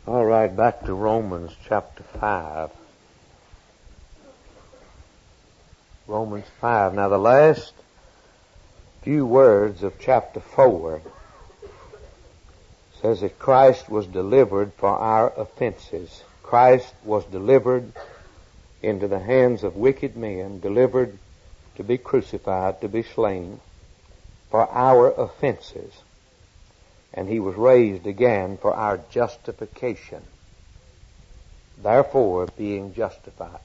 All right, back to Romans chapter 5. Romans 5. Now the last few words of chapter 4 says that Christ was delivered for our offenses. Christ was delivered into the hands of wicked men, delivered to be crucified, to be slain for our offenses. And he was raised again for our justification. Therefore, being justified.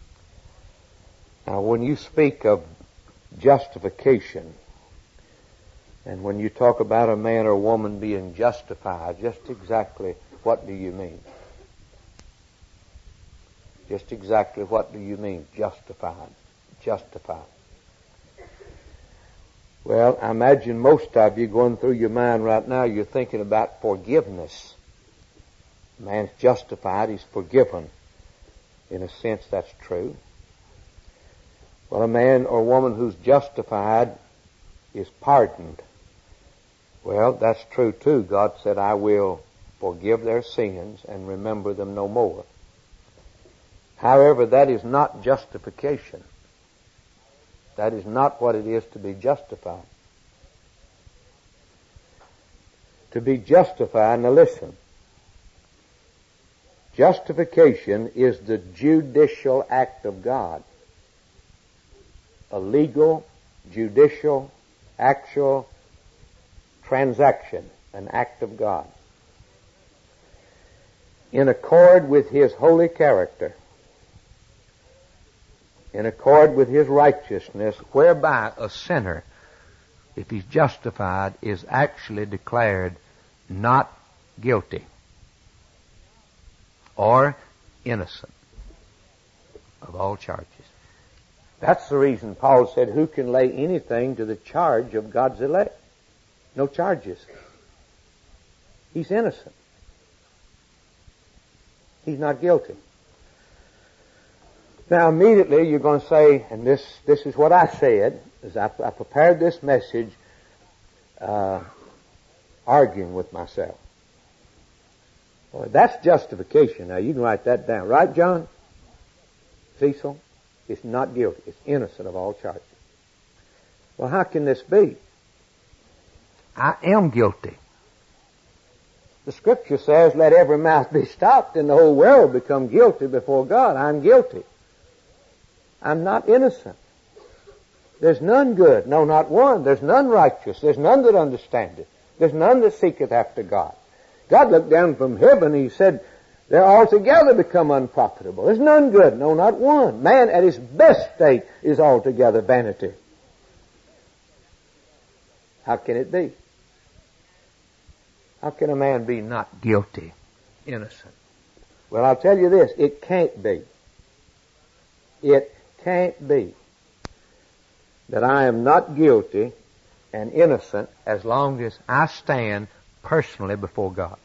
Now, when you speak of justification, and when you talk about a man or woman being justified, just exactly what do you mean? Just exactly what do you mean, justified? Justified. Well, I imagine most of you going through your mind right now, you're thinking about forgiveness. A man's justified, he's forgiven. In a sense, that's true. Well, a man or woman who's justified is pardoned. Well, that's true too. God said, I will forgive their sins and remember them no more. However, that is not justification. That is not what it is to be justified. To be justified, now listen, justification is the judicial act of God. A legal, judicial, actual transaction, an act of God. In accord with His holy character, in accord with His righteousness, whereby a sinner, if he's justified, is actually declared not guilty or innocent of all charges. That's the reason Paul said, who can lay anything to the charge of God's elect? No charges. He's innocent. He's not guilty. Now immediately you're going to say, and this is what I said, as I prepared this message, arguing with myself. Well, that's justification. Now you can write that down. Right, John? Cecil? It's not guilty. It's innocent of all charges. Well, how can this be? I am guilty. The Scripture says, let every mouth be stopped and the whole world become guilty before God. I'm guilty. I'm not innocent. There's none good, no, not one. There's none righteous. There's none that understandeth. There's none that seeketh after God. God looked down from heaven, He said, they're altogether become unprofitable. There's none good, no, not one. Man at his best state is altogether vanity. How can it be? How can a man be not guilty, innocent? Well, I'll tell you this, it can't be. It can't be that I am not guilty and innocent as long as I stand personally before God.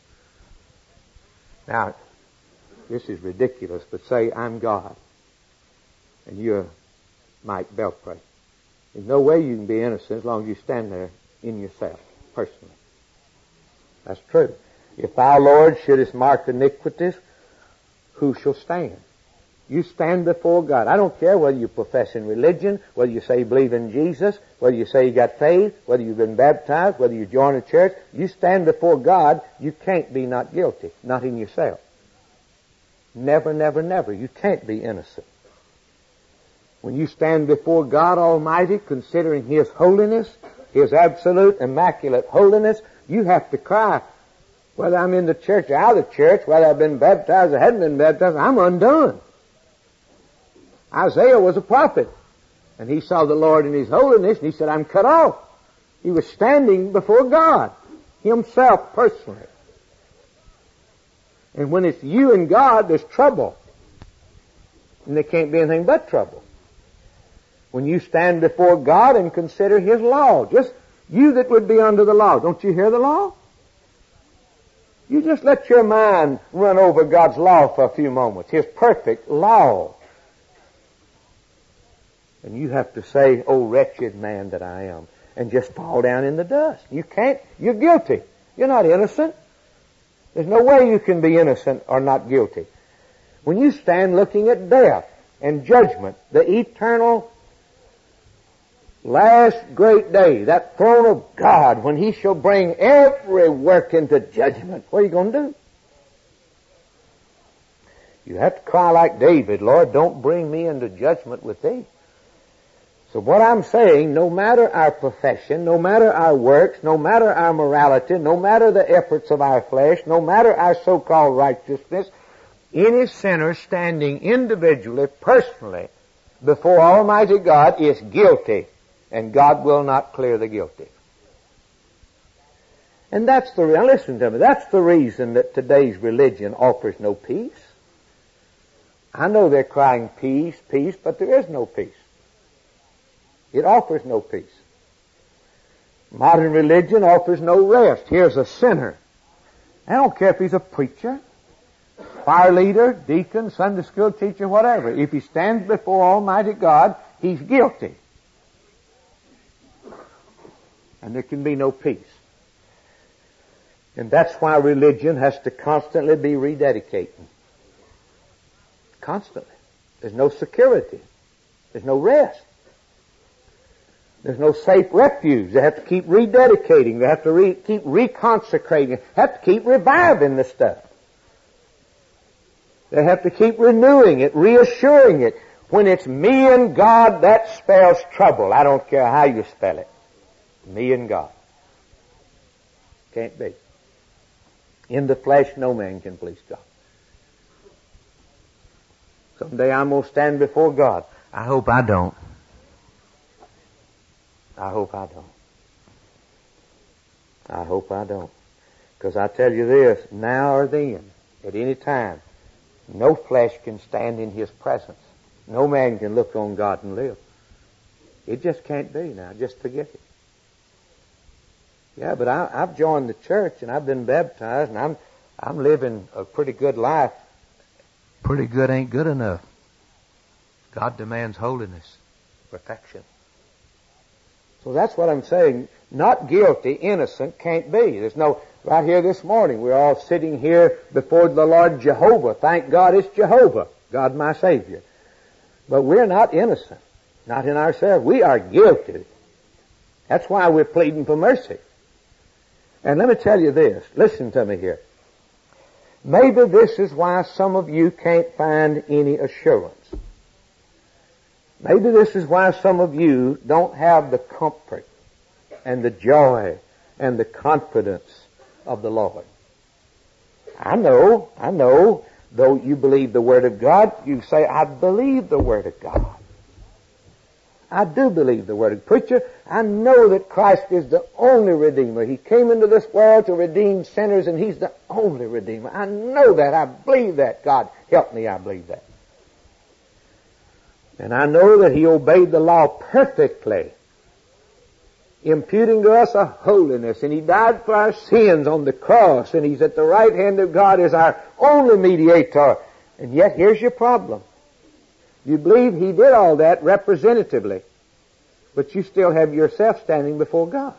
Now, this is ridiculous, but say I'm God and you're Mike Belpray. There's no way you can be innocent as long as you stand there in yourself, personally. That's true. If thou, Lord, shouldest mark iniquities, who shall stand? You stand before God. I don't care whether you profess in religion, whether you say you believe in Jesus, whether you say you got faith, whether you've been baptized, whether you join a church. You stand before God, you can't be not guilty, not in yourself. Never, never, never. You can't be innocent. When you stand before God Almighty, considering His holiness, His absolute, immaculate holiness, you have to cry, whether I'm in the church or out of the church, whether I've been baptized or hadn't been baptized, I'm undone. Isaiah was a prophet, and he saw the Lord in His holiness, and he said, I'm cut off. He was standing before God, Himself personally. And when it's you and God, there's trouble. And there can't be anything but trouble. When you stand before God and consider His law, just you that would be under the law, don't you hear the law? You just let your mind run over God's law for a few moments, His perfect law. And you have to say, oh, wretched man that I am, and just fall down in the dust. You can't. You're guilty. You're not innocent. There's no way you can be innocent or not guilty. When you stand looking at death and judgment, the eternal last great day, that throne of God, when He shall bring every work into judgment, what are you going to do? You have to cry like David, Lord, don't bring me into judgment with Thee. So what I'm saying, no matter our profession, no matter our works, no matter our morality, no matter the efforts of our flesh, no matter our so-called righteousness, any sinner standing individually, personally, before Almighty God is guilty, and God will not clear the guilty. And now listen to me, that's the reason that today's religion offers no peace. I know they're crying peace, peace, but there is no peace. It offers no peace. Modern religion offers no rest. Here's a sinner. I don't care if he's a preacher, fire leader, deacon, Sunday school teacher, whatever. If he stands before Almighty God, he's guilty. And there can be no peace. And that's why religion has to constantly be rededicating. Constantly. There's no security. There's no rest. There's no safe refuge. They have to keep rededicating. They have to keep reconsecrating. They have to keep reviving the stuff. They have to keep renewing it, reassuring it. When it's me and God, that spells trouble. I don't care how you spell it. Me and God. Can't be. In the flesh, no man can please God. Someday I'm going to stand before God. I hope I don't. I hope I don't. I hope I don't. Because I tell you this, now or then, at any time, no flesh can stand in His presence. No man can look on God and live. It just can't be now. Just forget it. Yeah, but I've joined the church and I've been baptized and I'm living a pretty good life. Pretty good ain't good enough. God demands holiness, perfection. So that's what I'm saying. Not guilty, innocent can't be. There's no, right here this morning, we're all sitting here before the Lord Jehovah. Thank God it's Jehovah, God my Savior. But we're not innocent. Not in ourselves. We are guilty. That's why we're pleading for mercy. And let me tell you this. Listen to me here. Maybe this is why some of you can't find any assurance. Maybe this is why some of you don't have the comfort and the joy and the confidence of the Lord. I know, though you believe the Word of God, you say, I believe the Word of God. I do believe the Word of God. Preacher, I know that Christ is the only Redeemer. He came into this world to redeem sinners, and He's the only Redeemer. I know that. I believe that. God, help me, I believe that. And I know that He obeyed the law perfectly, imputing to us a holiness, and He died for our sins on the cross, and He's at the right hand of God as our only mediator. And yet, here's your problem. You believe He did all that representatively, but you still have yourself standing before God.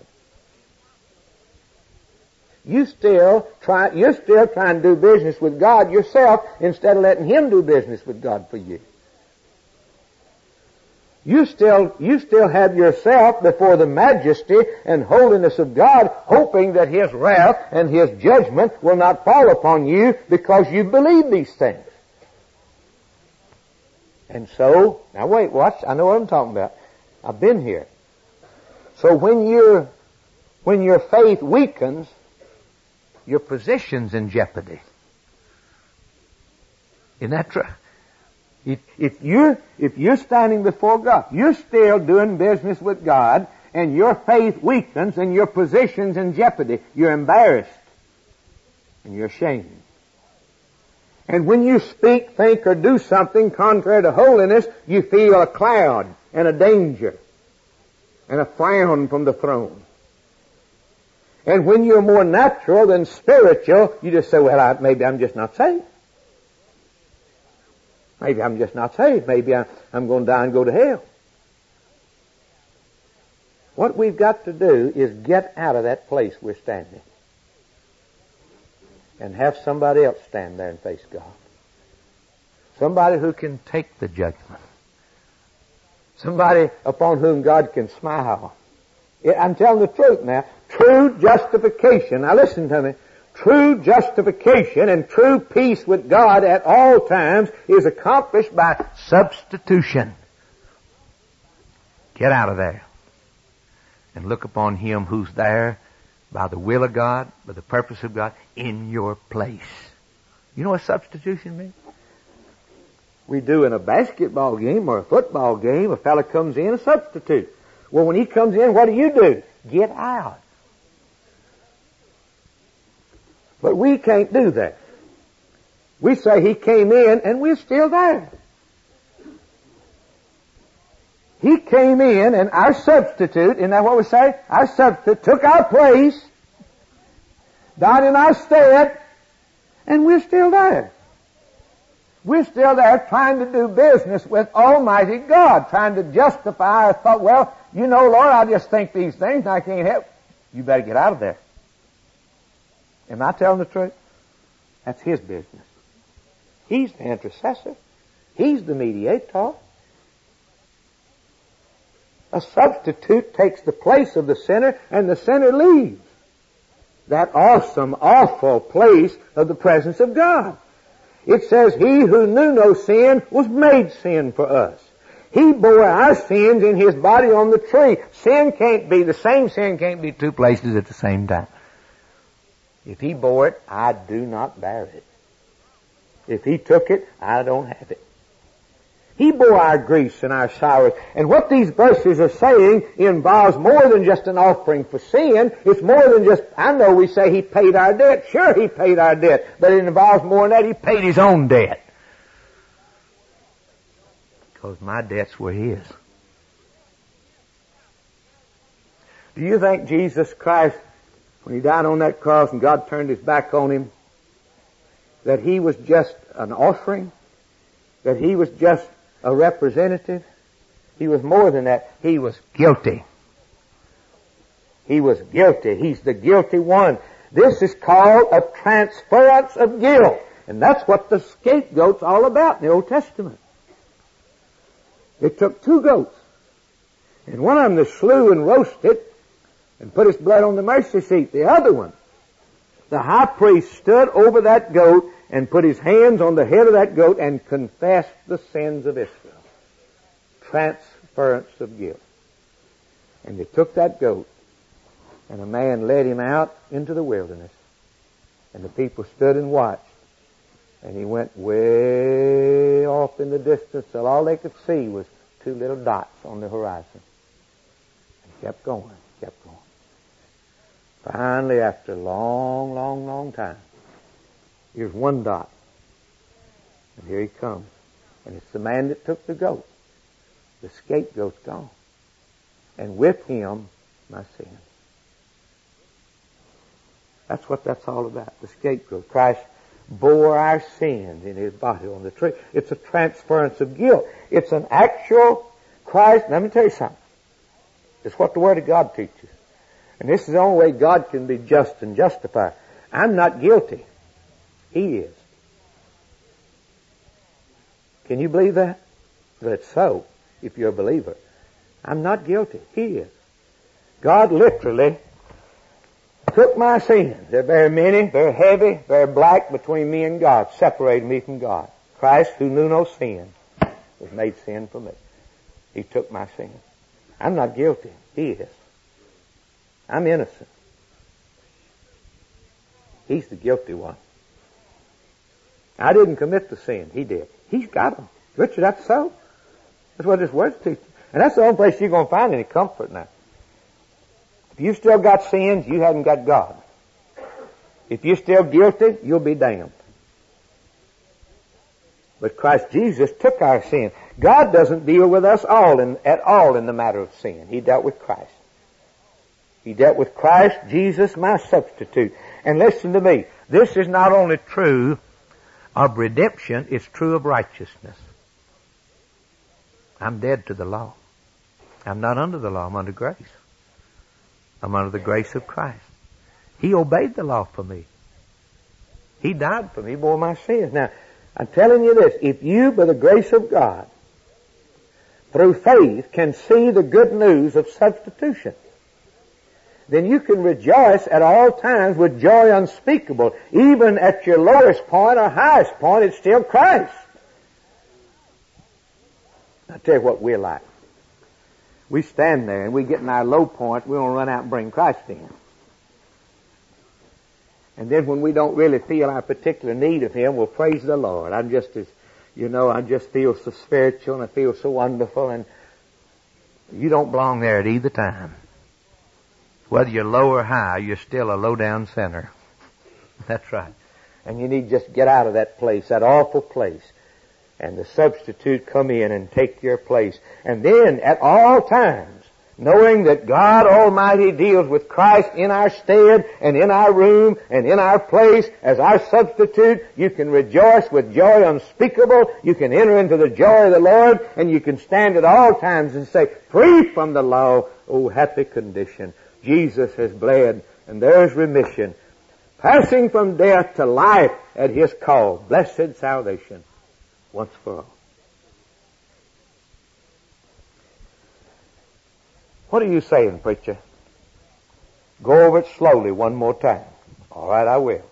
You're still trying to do business with God yourself instead of letting Him do business with God for you. You still have yourself before the majesty and holiness of God, hoping that His wrath and His judgment will not fall upon you because you believe these things. And so, now wait, watch, I know what I'm talking about. I've been here. So when your faith weakens, your position's in jeopardy. Isn't that true? If you're standing before God, you're still doing business with God, and your faith weakens and your position's in jeopardy, you're embarrassed and you're ashamed. And when you speak, think, or do something contrary to holiness, you feel a cloud and a danger and a frown from the throne. And when you're more natural than spiritual, you just say, well, maybe I'm just not saved. Maybe I'm just not saved. Maybe I'm going to die and go to hell. What we've got to do is get out of that place we're standing. and have somebody else stand there and face God. Somebody who can take the judgment. Somebody upon whom God can smile. I'm telling the truth now. True justification. Now listen to me. True justification and true peace with God at all times is accomplished by substitution. Get out of there and look upon Him who's there by the will of God, by the purpose of God, in your place. You know what substitution means? We do in a basketball game or a football game, a fella comes in, a substitute. Well, when he comes in, what do? Get out. But we can't do that. We say He came in and we're still there. He came in and our substitute, isn't that what we say? Our substitute took our place, died in our stead, and we're still there. We're still there trying to do business with Almighty God, trying to justify our thought, well, you know, Lord, I just think these things and I can't help. You better get out of there. Am I telling the truth? That's His business. He's the intercessor. He's the mediator. A substitute takes the place of the sinner and the sinner leaves that awesome, awful place of the presence of God. It says, He who knew no sin was made sin for us. He bore our sins in His body on the tree. The same sin can't be two places at the same time. If He bore it, I do not bear it. If He took it, I don't have it. He bore our griefs and our sorrows. And what these verses are saying involves more than just an offering for sin. It's more than just, I know we say He paid our debt. Sure, He paid our debt. But it involves more than that. He paid His own debt. Because my debts were His. Do you think Jesus Christ, when He died on that cross and God turned His back on Him, that He was just an offering? That He was just a representative? He was more than that. He was guilty. He was guilty. He's the guilty one. This is called a transference of guilt. And that's what the scapegoat's all about in the Old Testament. They took two goats. And one of them they slew and roasted and put his blood on the mercy seat. The other one, the high priest stood over that goat and put his hands on the head of that goat and confessed the sins of Israel. Transference of guilt. And they took that goat, and a man led him out into the wilderness. And the people stood and watched. And he went way off in the distance till all they could see was two little dots on the horizon. And kept going, kept going. Finally, after a long, long, long time, here's one dot. And here he comes. And it's the man that took the goat. The scapegoat's gone. And with him, my sin. That's what that's all about. The scapegoat. Christ bore our sins in His body on the tree. It's a transference of guilt. It's an actual Christ. Let me tell you something. It's what the Word of God teaches. And this is the only way God can be just and justified. I'm not guilty. He is. Can you believe that? Well, it's so, if you're a believer. I'm not guilty. He is. God literally took my sins. They're very many, very heavy, very black between me and God, separated me from God. Christ, who knew no sin, was made sin for me. He took my sins. I'm not guilty. He is. I'm innocent. He's the guilty one. I didn't commit the sin. He did. He's got them. Richard, that's so. That's what this word's teaching. And that's the only place you're going to find any comfort now. If you still got sins, you haven't got God. If you're still guilty, you'll be damned. But Christ Jesus took our sin. God doesn't deal with us at all in the matter of sin. He dealt with Christ. He dealt with Christ Jesus, my substitute. And listen to me. This is not only true of redemption, it's true of righteousness. I'm dead to the law. I'm not under the law. I'm under grace. I'm under the grace of Christ. He obeyed the law for me. He died for me, bore my sins. Now, I'm telling you this, if you, by the grace of God, through faith, can see the good news of substitution, then you can rejoice at all times with joy unspeakable. Even at your lowest point or highest point, it's still Christ. I'll tell you what we're like. We stand there and we get in our low point, we want to run out and bring Christ in. And then when we don't really feel our particular need of Him, we'll praise the Lord. I just feel so spiritual and I feel so wonderful, and you don't belong there at either time. Whether you're low or high, you're still a low-down sinner. That's right. And you need to just get out of that place, that awful place, and the substitute come in and take your place. And then at all times, knowing that God Almighty deals with Christ in our stead and in our room and in our place as our substitute, you can rejoice with joy unspeakable. You can enter into the joy of the Lord, and you can stand at all times and say, free from the law, oh happy condition. Jesus has bled, and there's remission. Passing from death to life at His call. Blessed salvation once for all. What are you saying, preacher? Go over it slowly one more time. All right, I will.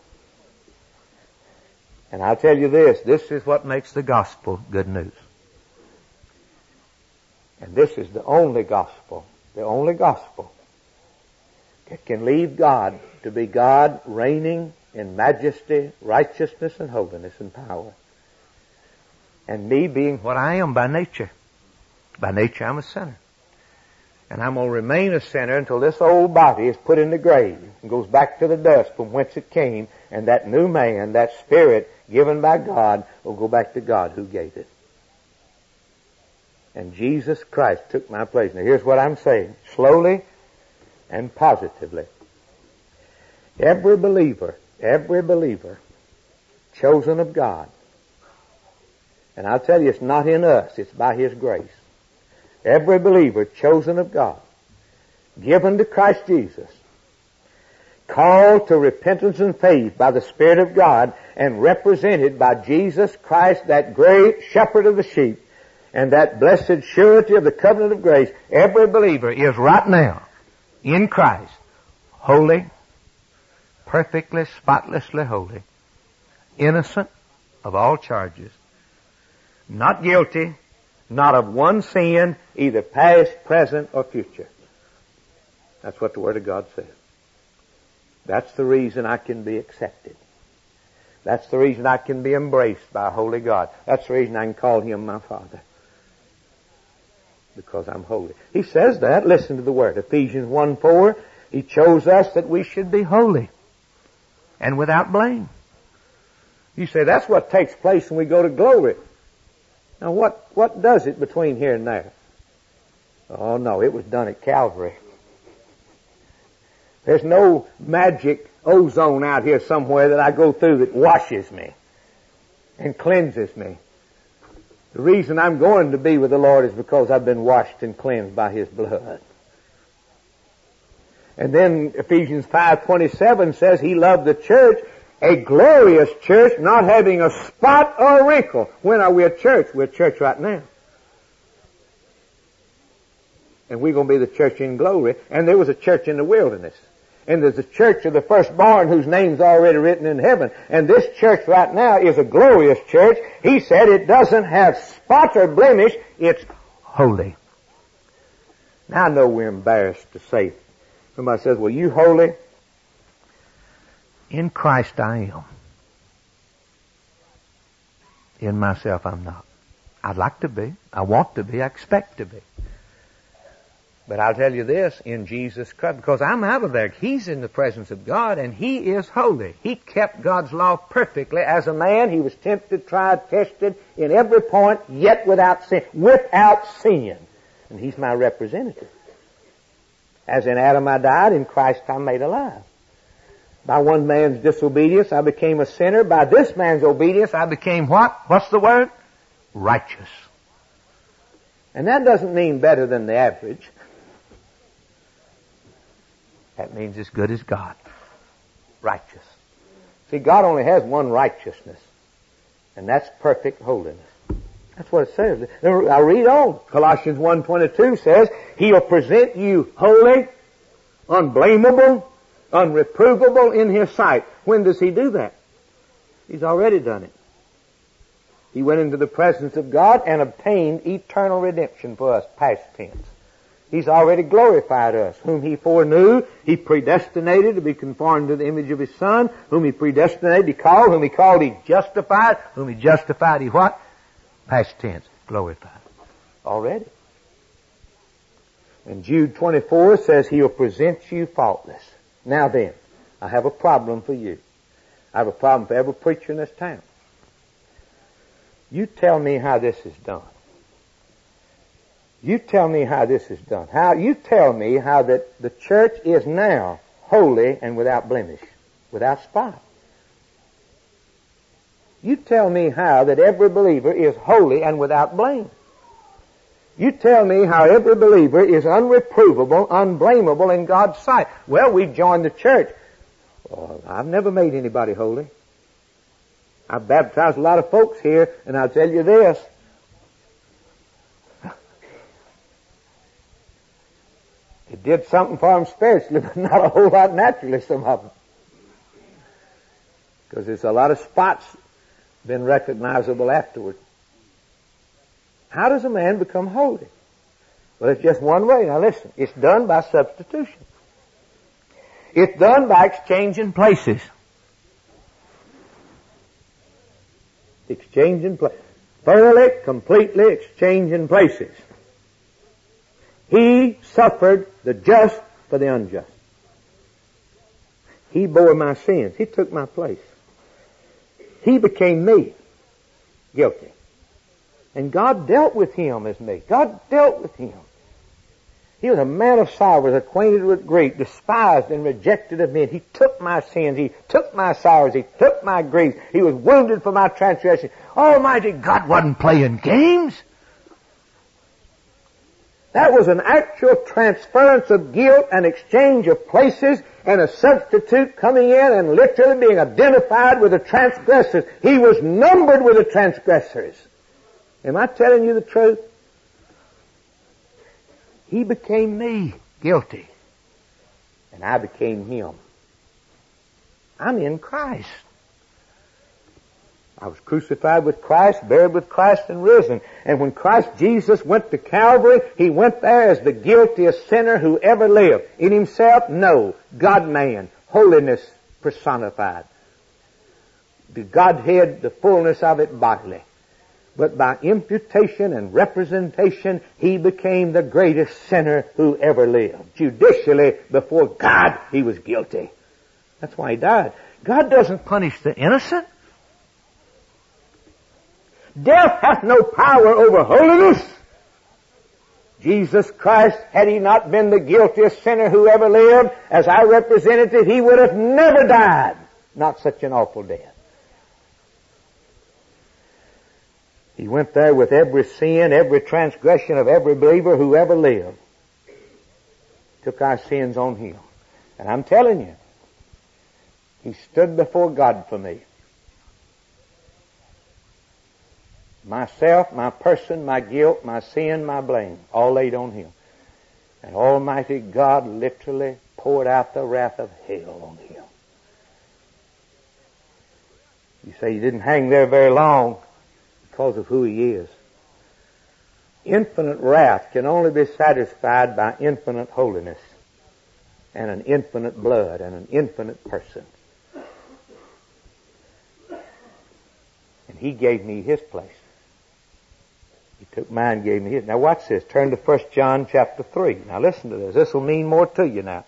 And I'll tell you this is what makes the gospel good news. And this is the only gospel that can leave God to be God reigning in majesty, righteousness, and holiness and power. And me being what I am by nature. By nature I'm a sinner. And I'm going to remain a sinner until this old body is put in the grave and goes back to the dust from whence it came, and that new man, that spirit given by God, will go back to God who gave it. And Jesus Christ took my place. Now here's what I'm saying, slowly and positively. Every believer, chosen of God, and I'll tell you, it's not in us, it's by His grace. Every believer chosen of God, given to Christ Jesus, called to repentance and faith by the Spirit of God, and represented by Jesus Christ, that great shepherd of the sheep, and that blessed surety of the covenant of grace. Every believer is right now in Christ, holy, perfectly, spotlessly holy, innocent of all charges, not guilty, not of one sin, either past, present, or future. That's what the Word of God says. That's the reason I can be accepted. That's the reason I can be embraced by a holy God. That's the reason I can call Him my Father. Because I'm holy. He says that. Listen to the Word. Ephesians 1:4. He chose us that we should be holy and without blame. You say, that's what takes place when we go to glory. Now what does it between here and there? Oh no, it was done at Calvary. There's no magic ozone out here somewhere that I go through that washes me and cleanses me. The reason I'm going to be with the Lord is because I've been washed and cleansed by His blood. And then Ephesians 5:27 says He loved the church, a glorious church, not having a spot or a wrinkle. When are we a church? We're a church right now. And we're going to be the church in glory. And there was a church in the wilderness. And there's a church of the firstborn whose name's already written in heaven. And this church right now is a glorious church. He said it doesn't have spot or blemish. It's holy. Now I know we're embarrassed to say. Somebody says, well, you holy? In Christ I am. In myself I'm not. I'd like to be. I want to be. I expect to be. But I'll tell you this, in Jesus Christ, because I'm out of there. He's in the presence of God, and He is holy. He kept God's law perfectly. As a man, He was tempted, tried, tested in every point, yet without sin. Without sin. And He's my representative. As in Adam I died, in Christ I'm made alive. By one man's disobedience I became a sinner. By this man's obedience I became what? What's the word? Righteous. And that doesn't mean better than the average. That means as good as God. Righteous. See, God only has one righteousness, and that's perfect holiness. That's what it says. I read on. Colossians 1:22 says, He'll present you holy, unblameable, unreprovable in His sight. When does He do that? He's already done it. He went into the presence of God and obtained eternal redemption for us, past tense. He's already glorified us. Whom He foreknew, He predestinated to be conformed to the image of His Son. Whom He predestinated, He called. Whom He called, He justified. Whom He justified, He what? Past tense, glorified. Already. And Jude 24 says He'll present you faultless. Now then, I have a problem for you. I have a problem for every preacher in this town. You tell me how this is done. You tell me how this is done. You tell me how that the church is now holy and without blemish, without spot. You tell me how that every believer is holy and without blame. You tell me how every believer is unreprovable, unblameable in God's sight. Well, we've joined the church. Well, I've never made anybody holy. I've baptized a lot of folks here, and I'll tell you this. It did something for them spiritually, but not a whole lot naturally, some of them. Because there's a lot of spots been recognizable afterward. How does a man become holy? Well, it's just one way. Now listen, it's done by substitution. It's done by exchanging places. Exchanging places. Thoroughly, completely exchanging places. He suffered the just for the unjust. He bore my sins. He took my place. He became me, guilty. And God dealt with him as me. God dealt with him. He was a man of sorrows, acquainted with grief, despised and rejected of men. He took my sins. He took my sorrows. He took my grief. He was wounded for my transgression. Almighty God wasn't playing games. That was an actual transference of guilt and exchange of places and a substitute coming in and literally being identified with the transgressors. He was numbered with the transgressors. Am I telling you the truth? He became me, guilty. And I became him. I'm in Christ. I was crucified with Christ, buried with Christ, and risen. And when Christ Jesus went to Calvary, He went there as the guiltiest sinner who ever lived. In Himself? No. God-man. Holiness personified. The Godhead, the fullness of it bodily. But by imputation and representation, He became the greatest sinner who ever lived. Judicially, before God, He was guilty. That's why He died. God doesn't punish the innocent. Death hath no power over holiness. Jesus Christ, had He not been the guiltiest sinner who ever lived, as our representative, He would have never died. Not such an awful death. He went there with every sin, every transgression of every believer who ever lived. Took our sins on Him. And I'm telling you, He stood before God for me. Myself, my person, my guilt, my sin, my blame, all laid on Him. And Almighty God literally poured out the wrath of hell on Him. You say He didn't hang there very long because of who He is. Infinite wrath can only be satisfied by infinite holiness and an infinite blood and an infinite person. And He gave me His place. He took mine and gave me His. Now watch this. Turn to 1 John chapter 3. Now listen to this. This will mean more to you now.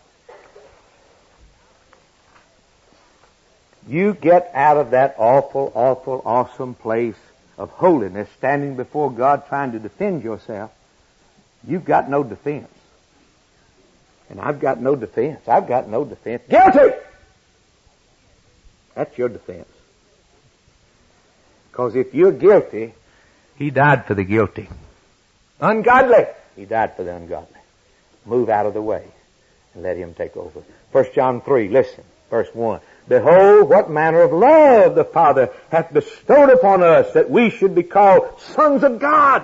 You get out of that awful, awful, awesome place of holiness, standing before God trying to defend yourself. You've got no defense. And I've got no defense. I've got no defense. Guilty! That's your defense. Because if you're guilty, He died for the guilty. Ungodly, He died for the ungodly. Move out of the way and let Him take over. 1 John 3, listen. Verse 1. Behold, what manner of love the Father hath bestowed upon us, that we should be called sons of God.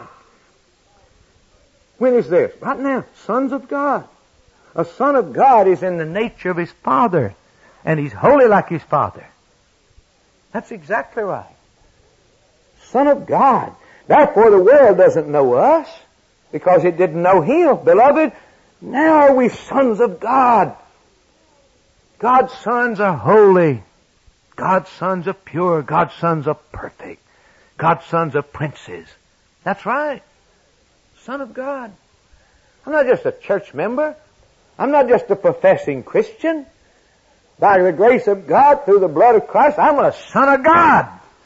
When is this? Right now. Sons of God. A son of God is in the nature of his Father, and he's holy like his Father. That's exactly right. Son of God. Therefore the world doesn't know us, because it didn't know him. Beloved, now are we sons of God. God's sons are holy. God's sons are pure. God's sons are perfect. God's sons are princes. That's right. Son of God. I'm not just a church member. I'm not just a professing Christian. By the grace of God, through the blood of Christ, I'm a son of God.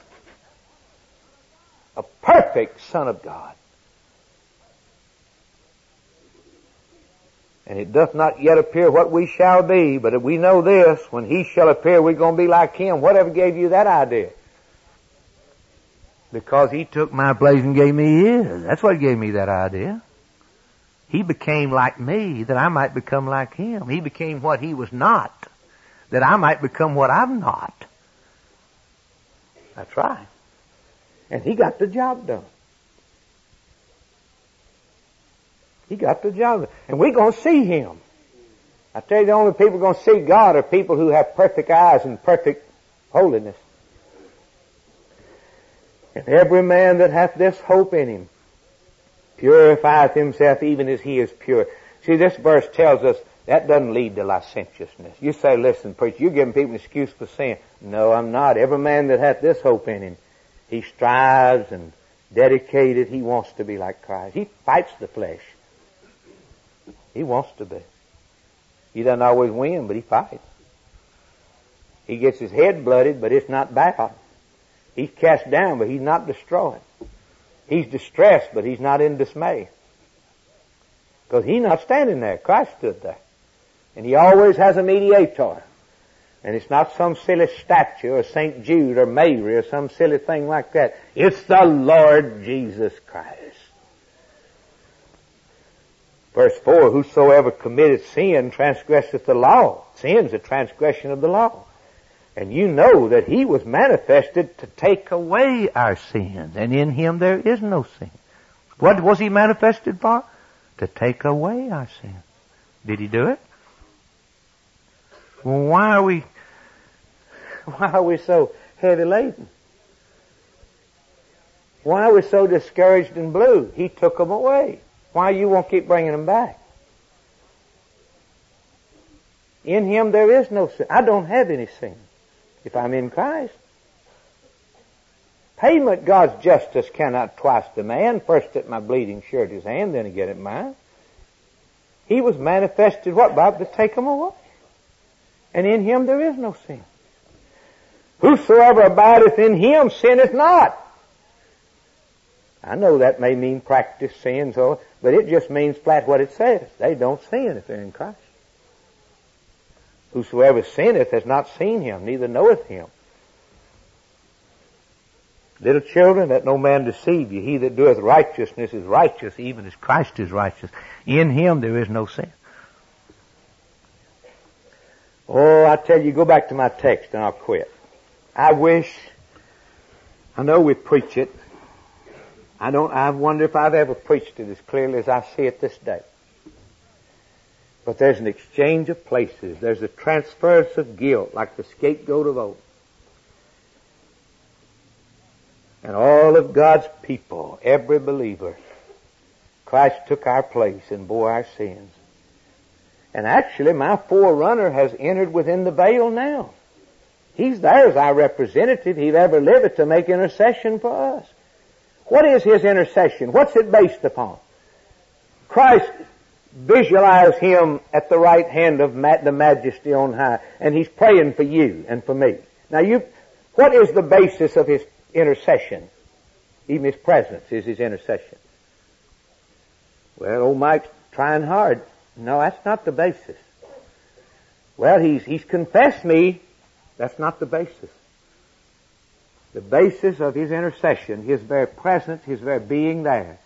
A perfect son of God. And it doth not yet appear what we shall be, but if we know this, when he shall appear, we're going to be like him. Whatever gave you that idea? Because he took my place and gave me his. That's what gave me that idea. He became like me, that I might become like him. He became what he was not, that I might become what I'm not. That's right. And he got the job done. He got the job done. And we're going to see him. I tell you, the only people going to see God are people who have perfect eyes and perfect holiness. And every man that hath this hope in him purifieth himself even as he is pure. See, this verse tells us that doesn't lead to licentiousness. You say, listen, preacher, you're giving people an excuse for sin. No, I'm not. Every man that hath this hope in him, he strives and dedicated. He wants to be like Christ. He fights the flesh. He wants to be. He doesn't always win, but he fights. He gets his head blooded, but it's not bad. He's cast down, but he's not destroyed. He's distressed, but he's not in dismay. Because he's not standing there. Christ stood there. And he always has a mediator. And it's not some silly statue or St. Jude or Mary or some silly thing like that. It's the Lord Jesus Christ. Verse 4, whosoever committeth sin transgresseth the law. Sin's a transgression of the law. And you know that he was manifested to take away our sins. And in him there is no sin. What was he manifested for? To take away our sins. Did he do it? Well, why are we so heavy laden? Why are we so discouraged and blue? He took them away. Why you won't keep bringing them back? In him there is no sin. I don't have any sin if I'm in Christ. Payment God's justice cannot twice demand. First at my bleeding surety's hand, then again at mine. He was manifested what, Bob? To take them away. And in him there is no sin. Whosoever abideth in him sinneth not. I know that may mean practice sins, but it just means flat what it says. They don't sin if they're in Christ. Whosoever sinneth has not seen him, neither knoweth him. Little children, let no man deceive you. He that doeth righteousness is righteous, even as Christ is righteous. In him there is no sin. Oh, I tell you, go back to my text and I'll quit. I know we preach it. I wonder if I've ever preached it as clearly as I see it this day. But there's an exchange of places. There's a transference of guilt, like the scapegoat of old. And all of God's people, every believer, Christ took our place and bore our sins. And actually, my forerunner has entered within the veil now. He's there as our representative. He ever liveth to make intercession for us. What is his intercession? What's it based upon? Christ, visualize him at the right hand of the majesty on high, and he's praying for you and for me. Now what is the basis of his intercession? Even his presence is his intercession. Well, old Mike's trying hard. No, that's not the basis. Well, he's confessed me. That's not the basis. The basis of his intercession, his very presence, his very being there,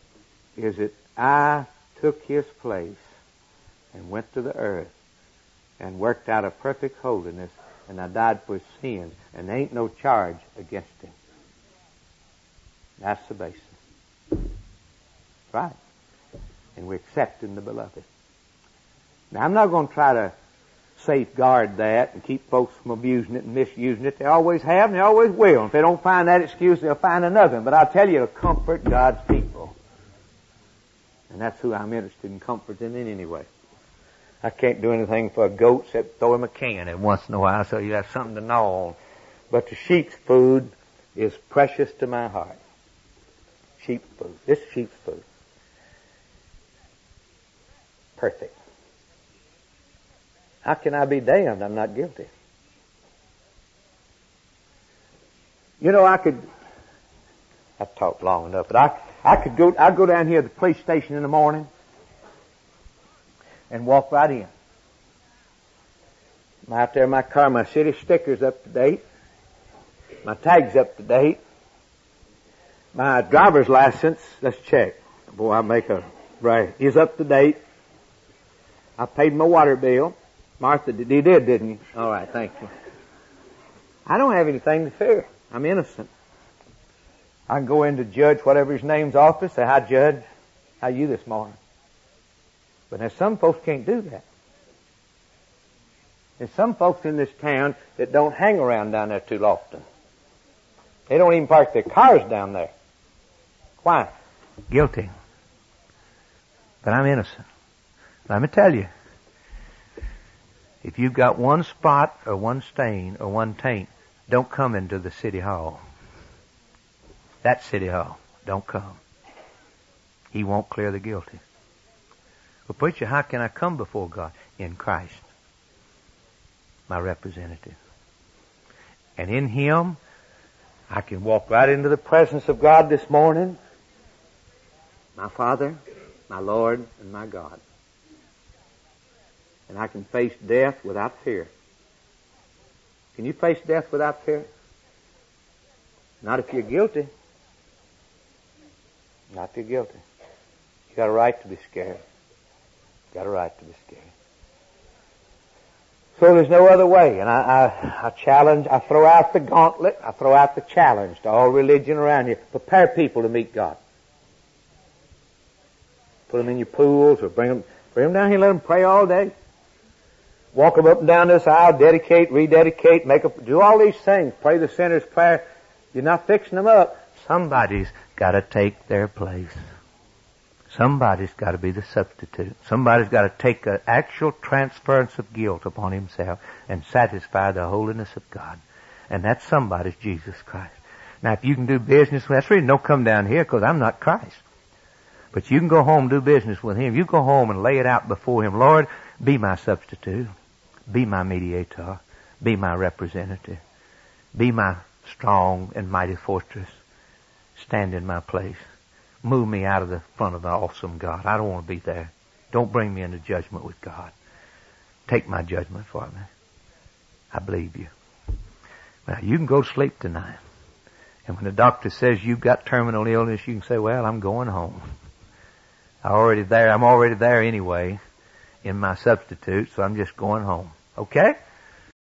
is that I took his place and went to the earth and worked out a perfect holiness, and I died for sin, and there ain't no charge against him. That's the basis. Right. And we're accepting the beloved. Now, I'm not going to try to safeguard that and keep folks from abusing it and misusing it. They always have and they always will. If they don't find that excuse, they'll find another. But I'll tell you, it'll comfort God's people. And that's who I'm interested in comforting in anyway. I can't do anything for a goat except throw him a can every once in a while so you have something to gnaw on. But the sheep's food is precious to my heart. Sheep food. This sheep's food. Perfect. How can I be damned? I'm not guilty. You know, I've talked long enough, but I'd go down here to the police station in the morning and walk right in. I'm out there in my car, my city sticker's up to date. My tag's up to date. My driver's license, let's check. Boy, I make a right. Is up to date. I paid my water bill. Martha, you did, didn't you? All right, thank you. I don't have anything to fear. I'm innocent. I can go into Judge whatever his name's office, say, "Hi, Judge. How you this morning?" But there's some folks can't do that. There's some folks in this town that don't hang around down there too often. They don't even park their cars down there. Why? Guilty. But I'm innocent. Let me tell you, if you've got one spot or one stain or one taint, don't come into the city hall. That city hall. Don't come. He won't clear the guilty. Well, preacher, how can I come before God? In Christ, my representative. And in Him, I can walk right into the presence of God this morning. My Father, my Lord, and my God. And I can face death without fear. Can you face death without fear? Not if you're guilty. Not if you're guilty. You got a right to be scared. You got a right to be scared. So there's no other way. And I challenge, I throw out the gauntlet, I throw out the challenge to all religion around you. Prepare people to meet God. Put them in your pools or bring them down here and let them pray all day. Walk them up and down this aisle, dedicate, rededicate, do all these things. Pray the sinner's prayer. You're not fixing them up. Somebody's got to take their place. Somebody's got to be the substitute. Somebody's got to take an actual transference of guilt upon himself and satisfy the holiness of God. And that somebody's Jesus Christ. Now, if you can do business with, that's reason don't come down here because I'm not Christ. But you can go home and do business with Him. You go home and lay it out before Him. Lord, be my substitute. Be my mediator. Be my representative. Be my strong and mighty fortress. Stand in my place. Move me out of the front of the awesome God. I don't want to be there. Don't bring me into judgment with God. Take my judgment for me. I believe you. Now, you can go to sleep tonight. And when the doctor says you've got terminal illness, you can say, well, I'm going home. I'm already there anyway in my substitute, so I'm just going home. Okay?